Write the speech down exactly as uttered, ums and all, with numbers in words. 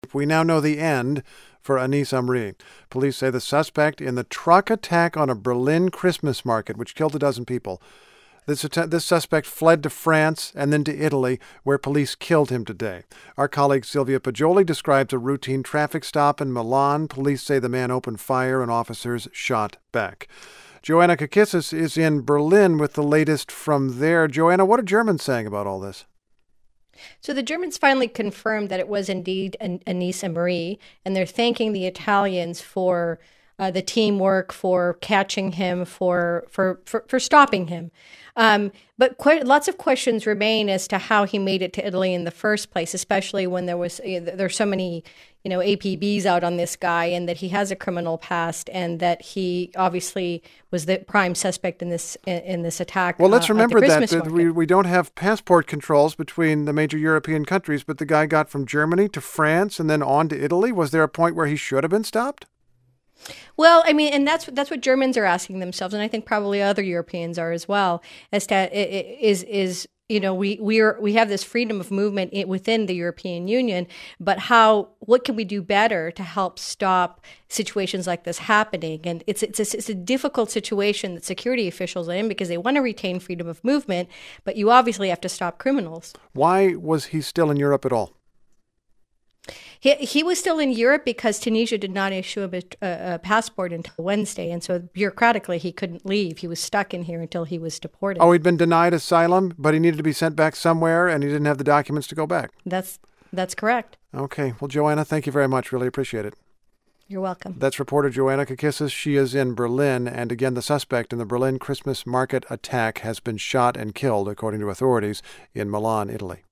We now know the end for Anis Amri. Police say the suspect in the truck attack on a Berlin Christmas market, which killed a dozen people, This, this suspect fled to France and then to Italy, where police killed him today. Our colleague Sylvia Poggioli describes a routine traffic stop in Milan. Police say the man opened fire and officers shot back. Joanna Kakissis is in Berlin with the latest from there. Joanna, what are Germans saying about all this? So the Germans finally confirmed that it was indeed Anis Amri, and they're thanking the Italians for Uh, the teamwork, for catching him, for for for, for stopping him. Um, but quite, lots of questions remain as to how he made it to Italy in the first place, especially when there was you know, there's so many you know A P Bs out on this guy, and that he has a criminal past, and that he obviously was the prime suspect in this in, in this attack. Well, let's uh, remember that, that we market. we don't have passport controls between the major European countries, but the guy got from Germany to France and then on to Italy. Was there a point where he should have been stopped? Well, I mean, and that's that's what Germans are asking themselves, and I think probably other Europeans are as well. As to is is you know we we are we have this freedom of movement within the European Union, but how what can we do better to help stop situations like this happening? And it's it's a, it's a difficult situation that security officials are in because they want to retain freedom of movement, but you obviously have to stop criminals. Why was he still in Europe at all? He, he was still in Europe because Tunisia did not issue a, a, a passport until Wednesday, and so bureaucratically he couldn't leave. He was stuck in here until he was deported. Oh, he'd been denied asylum, but he needed to be sent back somewhere, and he didn't have the documents to go back. That's that's correct. Okay. Well, Joanna, thank you very much. Really appreciate it. You're welcome. That's reporter Joanna Kakissis. She is in Berlin, and again, the suspect in the Berlin Christmas market attack has been shot and killed, according to authorities in Milan, Italy.